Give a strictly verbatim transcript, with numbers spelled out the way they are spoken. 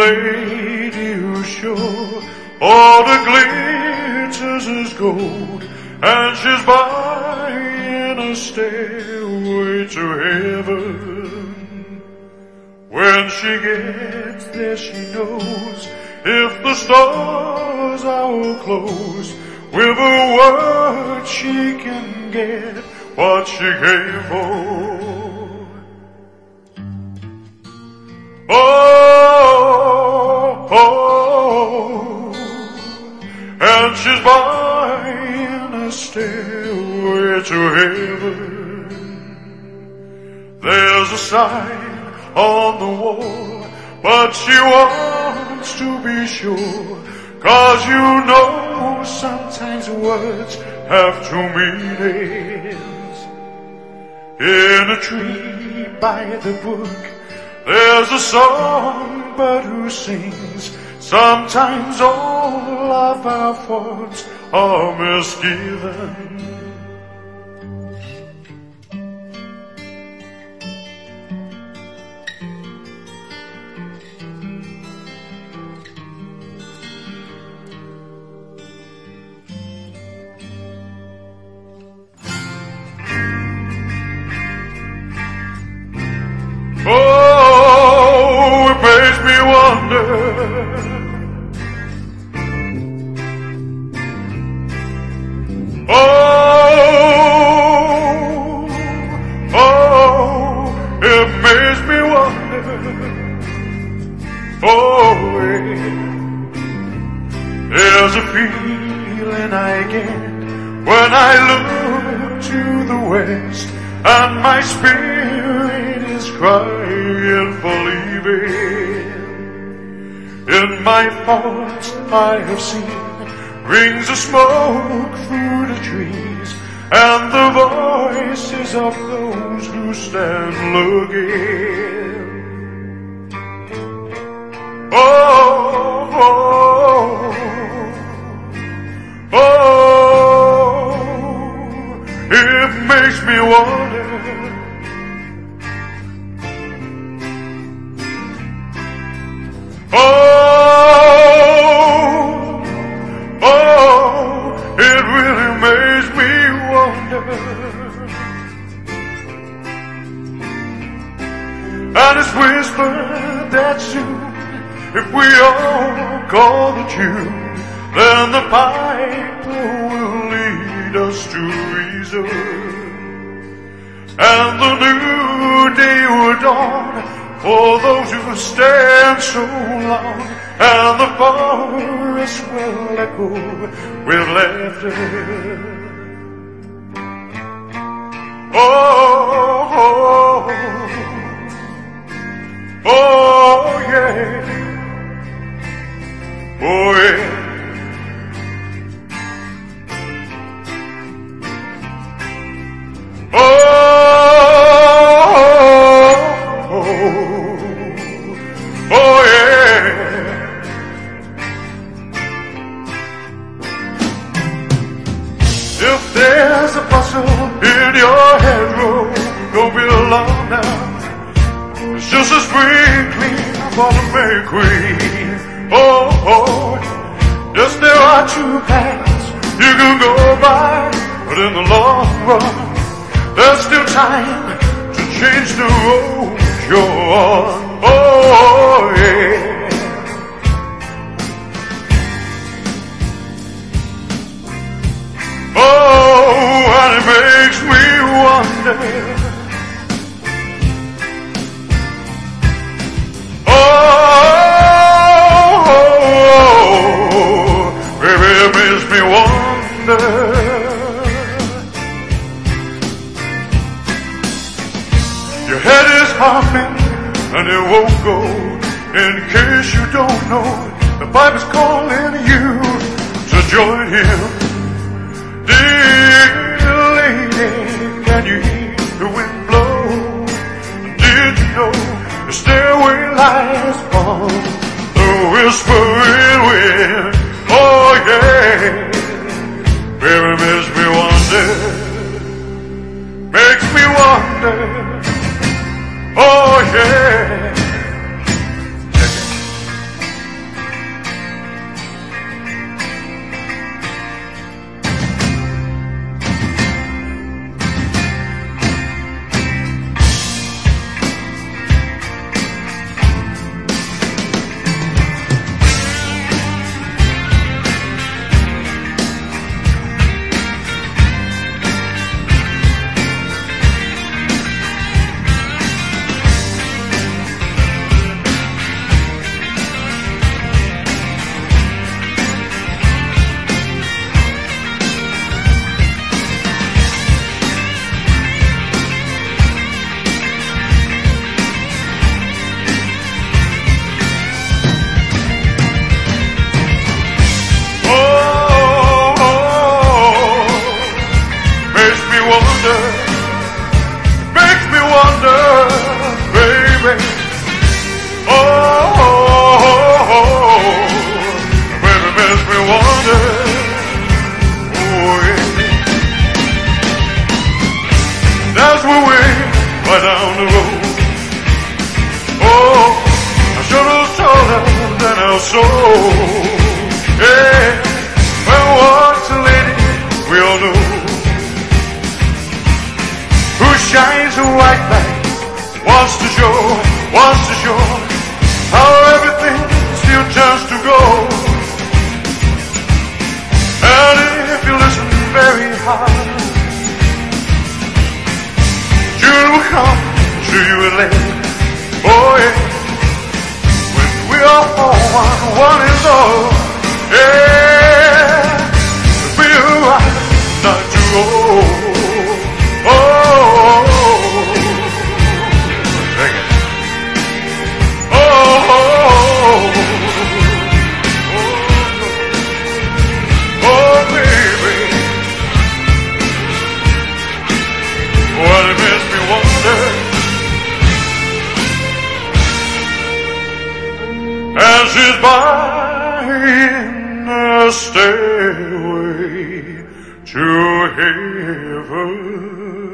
lady who's sure all the glitters is gold, and she's buying a stairway to heaven. When she gets there, she knows if the stars are all closed, with a word she can get what she came for. Oh, oh, and she's buying a stairway to heaven. There's a sign on the wall, but she wants to be sure, 'cause you know sometimes words have two meanings. In a tree by the brook, there's a songbird who sings. Sometimes all of our thoughts are misgiven. Oh, it makes me wonder. Oh, oh, it makes me wonder. Oh, yeah. There's a feeling I get when I look to the west, and my spirit is crying for leaving. In my thoughts I have seen rings of smoke through the trees, and the voices of those who stand looking. Oh, oh, oh, it makes me wonder. Oh, oh, it really makes me wonder. And it's whispered that soon, if we all call the tune, then the piper will lead us to reason, and the new day will dawn for those who stand so long, and the forest will echo with laughter. Oh, oh, oh, yeah, oh, yeah. If there's a bustle in your headroom, don't be alone now. It's just a spring clean for the May Queen. Oh, oh, yes, there are two paths you can go by, but in the long run, there's still time to change the road you're on. Oh, yeah. Oh, and it makes me wonder. Oh, baby, it makes me wonder. Your head is humming and it won't go. In case you don't know, the Bible's calling you to join him. Dear lady, can you hear the wind blow? Did you know the stairway lies on the whispering wind? Oh yeah, baby, makes me wonder, makes me wonder. Oh yeah. wonder. Oh yeah. As we went right down the road, oh, I should have told her that our soul, yeah, well, what's a lady we all know, who shines a white light, wants to show, wants to show how everything still turns to gold. And if you listen very hard, June will come to you and let, oh yeah, when we are one, one is all, yeah, we are not too old, oh, sing it, oh, oh, oh, baby, what it makes me wonder. As she's buying a stairway to heaven.